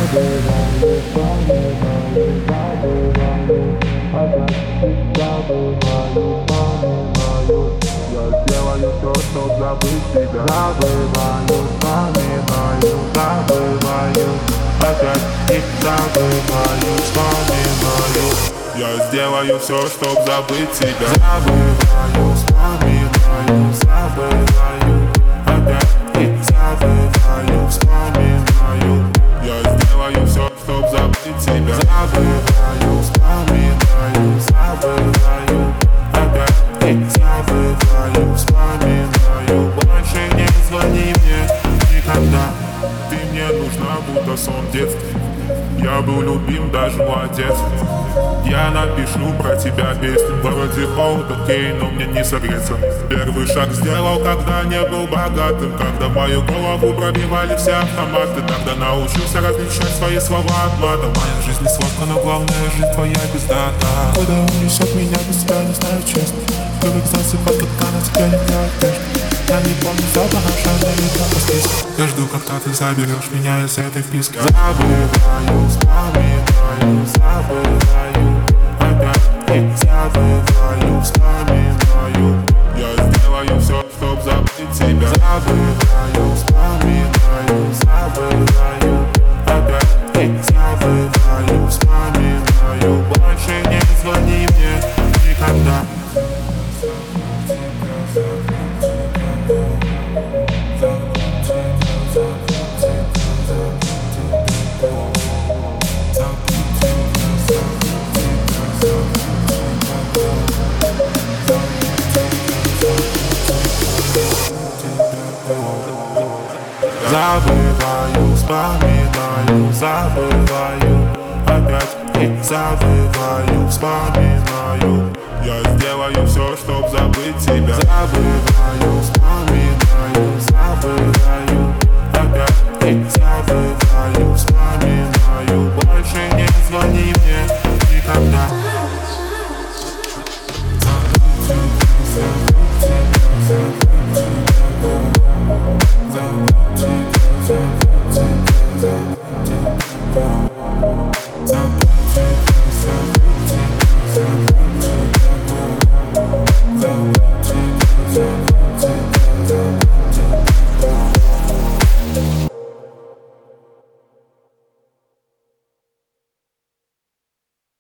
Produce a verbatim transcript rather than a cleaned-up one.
сделаю все, чтоб забыть тебя. Забываю, вспоминаю, забываю, опять и забываю, вспоминаю. Я сделаю все, чтоб забыть тебя. Забываю, вспоминаю, забываю, опять и забываю, вспоминаю. Я сделаю все, чтоб забыть тебя. Забываю, вспоминаю, забываю, опять и забываю, вспоминаю. Больше не звони мне никогда. Ты мне нужна, будто сон детства. Я был любим, даже молодец. Я напишу про тебя песню. Вроде холод, окей, но мне не согреться. Первый шаг сделал, когда не был богатым. Когда в мою голову пробивали все автоматы. Тогда научился различать свои слова от мата. Моя жизнь не сладка, но главное, жизнь твоя бездата. Куда унесет меня, без тебя не знаю честно. Привык засыпать, как на тебе не одежда. Я не помню запах, а шагает по списку. Я жду, когда ты заберешь меня из этой вписки. Забываю, вспоминаю, забываю, опять и забываю, вспоминаю. Я сделаю все, чтоб забыть тебя. Забываю, вспоминаю, забываю, опять и забываю, вспоминаю. Больше не звони мне никогда. Забываю, вспоминаю, забываю, опять и забываю, вспоминаю. Я сделаю все, чтоб забыть тебя. Забываю, вспоминаю.